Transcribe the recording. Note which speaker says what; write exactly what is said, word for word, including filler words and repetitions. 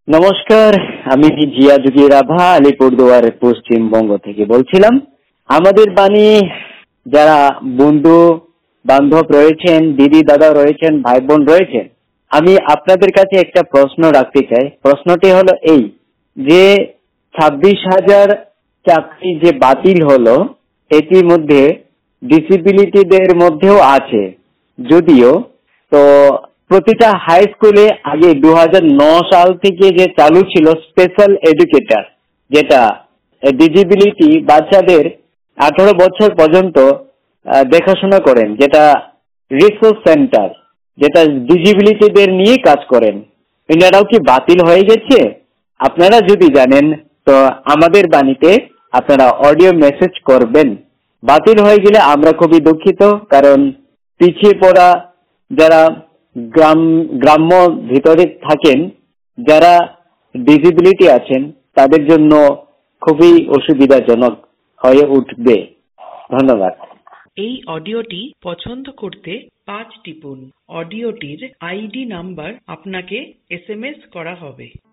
Speaker 1: নমস্কার, আমি জিয়াদুদ্দিন রাভা আলিপুরদুয়ার পশ্চিমবঙ্গ থেকে বলছিলাম। আমাদের বাণী যারা বন্ধু বান্ধব রয়েছেন, দিদি দাদা রয়েছেন, ভাই বোন রয়েছেন, আমি আপনাদের কাছে একটা প্রশ্ন রাখতে চাই। প্রশ্নটি হলো এই যে ছাব্বিশ হাজার চাকরি যে বাতিল হলো, এটির মধ্যে ডিসেবিলিটিদের মধ্যেও আছে যদিও। তো প্রতিটা হাই স্কুলে আগে দু হাজার নয় সাল থেকে যে চালু ছিল স্পেশাল এডুকেটর, যেটা ডিসেবিলিটি বাচ্চাদের আঠারো বছর পর্যন্ত আহ, দেখাশোনা করেন, যেটা রিসোর্স সেন্টার, যেটা ডিসেবিলিটিদের নিয়ে কাজ করেন, এনারাও কি বাতিল হয়ে গেছে? আপনারা যদি জানেন তো আমাদের বাণীতে আপনারা অডিও মেসেজ করবেন। বাতিল হয়ে গেলে আমরা খুবই দুঃখিত, কারণ পিছিয়ে পড়া যারা গ্রাম গ্রাম্য ভিতরে থাকেন, যারা ডিসেবিলিটি আছেন, তাদের জন্য খুবই অসুবিধাজনক হয়ে উঠবে। ধন্যবাদ।
Speaker 2: এই অডিওটি পছন্দ করতে পাঁচ টিপুন। অডিওটির আইডি নাম্বার আপনাকে এসএমএস করা হবে।